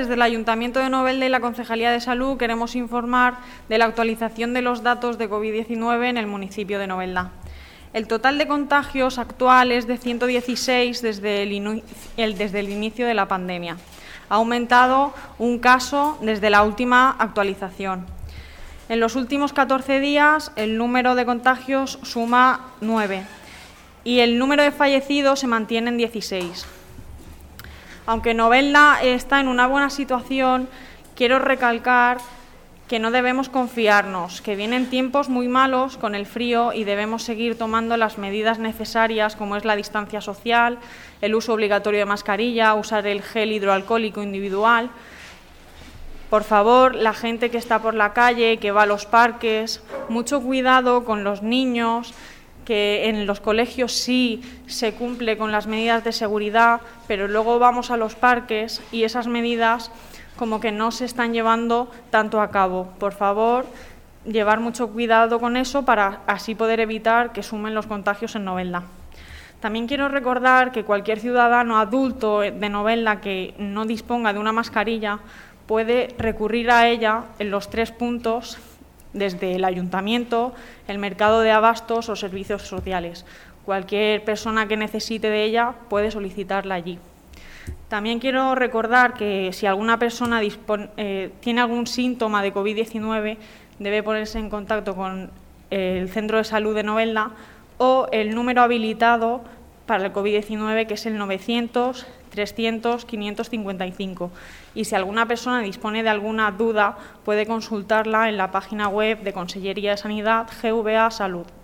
desde el Ayuntamiento de Novelda y la Concejalía de Salud queremos informar de la actualización de los datos de COVID-19 en el municipio de Novelda. El total de contagios actual es de 116 desde el inicio de la pandemia. Ha aumentado un caso desde la última actualización. En los últimos 14 días el número de contagios suma 9 y el número de fallecidos se mantiene en 16. Aunque Novelda está en una buena situación, quiero recalcar que no debemos confiarnos, que vienen tiempos muy malos con el frío y debemos seguir tomando las medidas necesarias, como es la distancia social, el uso obligatorio de mascarilla, usar el gel hidroalcohólico individual. Por favor, la gente que está por la calle, que va a los parques, mucho cuidado con los niños, que en los colegios sí se cumple con las medidas de seguridad, pero luego vamos a los parques y esas medidas como que no se están llevando tanto a cabo. Por favor, llevar mucho cuidado con eso para así poder evitar que sumen los contagios en Novelda. También quiero recordar que cualquier ciudadano adulto de Novelda que no disponga de una mascarilla puede recurrir a ella en los 3 puntos desde el Ayuntamiento, el mercado de abastos o servicios sociales. Cualquier persona que necesite de ella puede solicitarla allí. También quiero recordar que si alguna persona tiene algún síntoma de COVID-19 debe ponerse en contacto con el Centro de Salud de Novelda o el número habilitado para el COVID-19, que es el 900 300 555. Y si alguna persona dispone de alguna duda, puede consultarla en la página web de Consellería de Sanidad, GVA Salud.